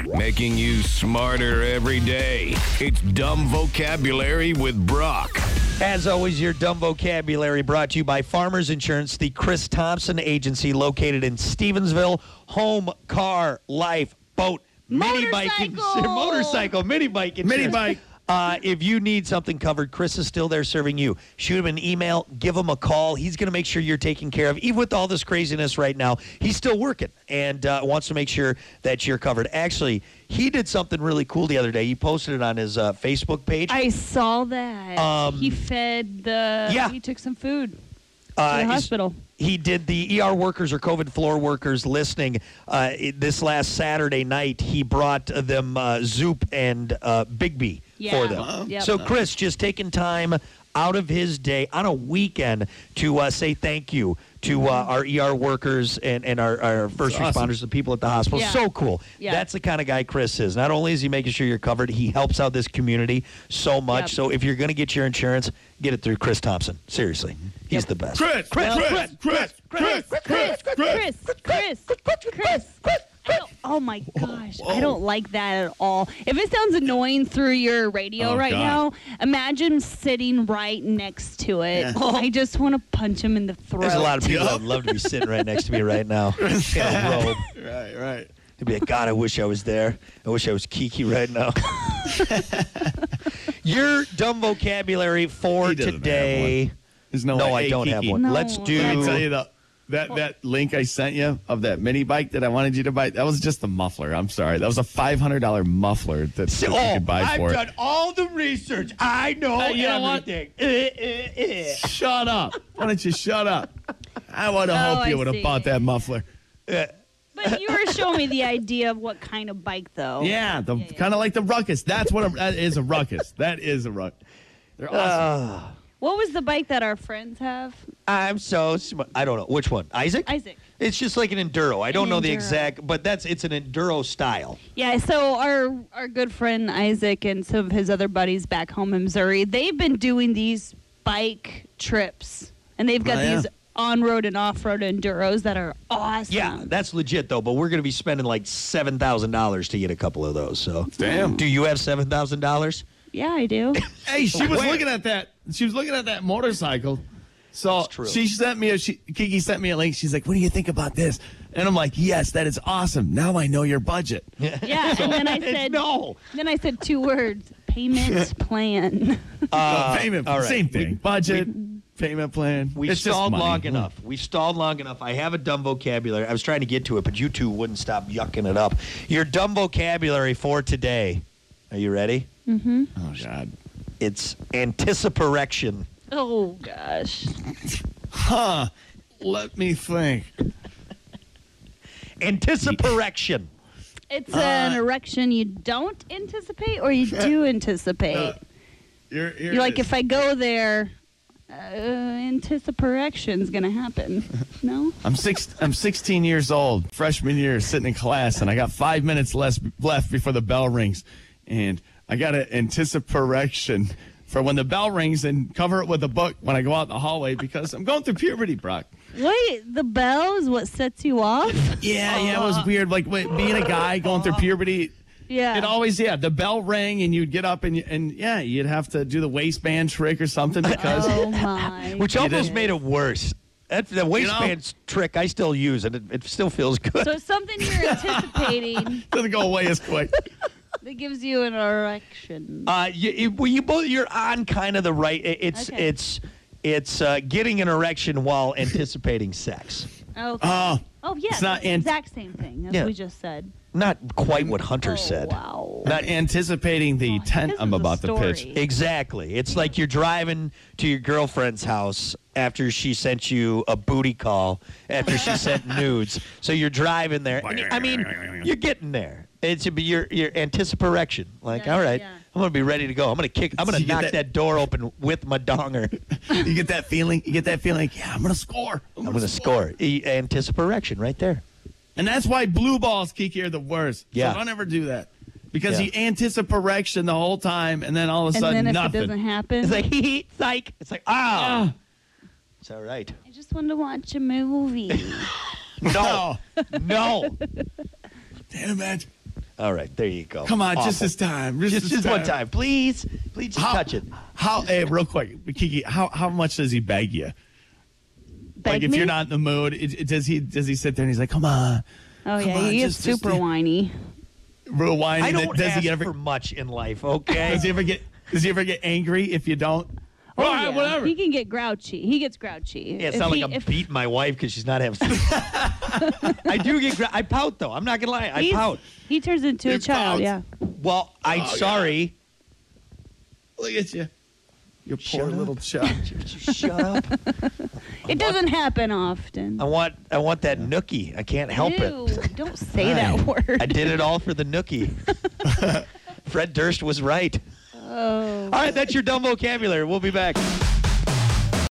making you smarter every day. It's Dumb Vocabulary with Brock. As always, your dumb vocabulary brought to you by Farmers Insurance, the Chris Thompson Agency located in Stevensville. Home, car, life, boat, mini bike, motorcycle, mini bike insurance. Mini bike. If you need something covered, Chris is still there serving you. Shoot him an email, give him a call. He's going to make sure you're taken care of. Even with all this craziness right now, he's still working and wants to make sure that you're covered. Actually, he did something really cool the other day. He posted it on his Facebook page. I saw that. He fed he took some food to the hospital. He did the ER workers or COVID floor workers listening. This last Saturday night, he brought them Zoop and Big B for them. Yep. So Chris just taking time out of his day on a weekend to say thank you to our ER workers and our first responders, the people at the hospital. Yeah. So cool. Yeah. That's the kind of guy Chris is. Not only is he making sure you're covered, he helps out this community so much. Yep. So if you're going to get your insurance, get it through Chris Thompson. Seriously. He's the best. Chris. Oh my gosh, I don't like that at all. If it sounds annoying through your radio now, imagine sitting right next to it. Yeah. I just want to punch him in the throat. There's a lot of people that would love to be sitting right next to me right now in a robe. Right. They'd be like, God, I wish I was there. I wish I was Kiki right now. Your dumb vocabulary for He doesn't today. There's no No, way. I Hey, don't Kiki, have one. No. Let's do. Can I tell you that link I sent you of that mini bike that I wanted you to buy? That was just a muffler. I'm sorry. That was a $500 muffler that you could buy for it. all the research. I know you know what? Shut up. Why don't you shut up? I would have hoped you I would have see. bought that muffler. But you were showing me the idea of what kind of bike, though. Yeah, kind of like the Ruckus. That is a Ruckus. That is a Ruckus. They're awesome. What was the bike that our friends have? I'm so smart. I don't know. Which one? Isaac? Isaac. It's just like an Enduro. I don't know the Enduro. exact, but it's an Enduro style. Yeah, so our good friend Isaac and some of his other buddies back home in Missouri, they've been doing these bike trips, and they've got these on-road and off-road Enduros that are awesome. Yeah, that's legit, though, but we're going to be spending like $7,000 to get a couple of those. So, Damn. Do you have $7,000? Yeah, I do. Hey, she was looking at that. She was looking at that motorcycle. So That's true. she sent me Kiki sent me a link. She's like, "What do you think about this?" And I'm like, "Yes, that is awesome. Now I know your budget." Yeah, and then I said No. Then I said 2 words: payment plan. Payment, all right. same thing. Budget, payment plan. We It's just stalled money. long enough. We stalled long enough. I have a dumb vocabulary. I was trying to get to it, but you two wouldn't stop yucking it up. Your dumb vocabulary for today. Are you ready? Oh God. It's anticiparection. Oh gosh. Huh. Let me think. Anticiparection. It's an erection you don't anticipate or you do anticipate. You're like, if I go there, anticiparection's going to happen. No? I'm 16 years old, freshman year, sitting in class, and I got 5 minutes left before the bell rings. And I got an anticiparection for when the bell rings and cover it with a book when I go out in the hallway because I'm going through puberty, Brock. Wait, the bell is what sets you off? Yeah, it was weird. Like being a guy going through puberty. Yeah. It always, the bell rang and you'd get up and you'd have to do the waistband trick or something because Oh, my. Which almost made it worse. The waistband trick I still use, and it still feels good. So it's something you're anticipating it doesn't go away as quick. that gives you an erection. You're on kind of the right. It's getting an erection while anticipating sex. Okay. Oh, yeah. It's not the exact same thing as we just said. Not quite what Hunter said. Wow. Not anticipating the tent this I'm is a about to pitch. story. Exactly. It's like you're driving to your girlfriend's house after she sent you a booty call, after she sent nudes. So you're driving there. And you're getting there. It's your anticiparection. Like, all right, I'm gonna be ready to go. I'm gonna knock that door open with my donger. You get that feeling? Like, yeah, I'm gonna score. I'm gonna score. Anticiparection right there. And that's why blue balls, Kiki, are the worst. Yeah. So don't ever do that. Because you anticiparection the whole time, and then all of a sudden, and then if nothing. it doesn't happen, It's like, psych. It's like, it's all right. I just wanted to watch a movie. No. Damn it. All right, there you go. Come on, Awful. just this time. Just one time, please. Please just touch it. Hey, real quick, Kiki, how much does he beg you? Beg if me? you're not in the mood, does he sit there and he's like, come on? Oh, come yeah, on, he is super whiny. Real whiny. I don't does ask he ever for much in life, okay? Does he ever get angry if you don't? Oh, All yeah. right, whatever. He can get grouchy. He gets grouchy. Yeah, it's not like I'm beating my wife because she's not having sex. I do get I pout, though. I'm not going to lie. I pout. He turns into He a child, pouts. yeah. Well, I'm sorry. Look at you. You poor little child. Shut up. It doesn't happen often. I want that nookie. I can't help Ew, it. don't say that word. I did it all for the nookie. Fred Durst was right. Oh. All right, that's your dumb vocabulary. We'll be back.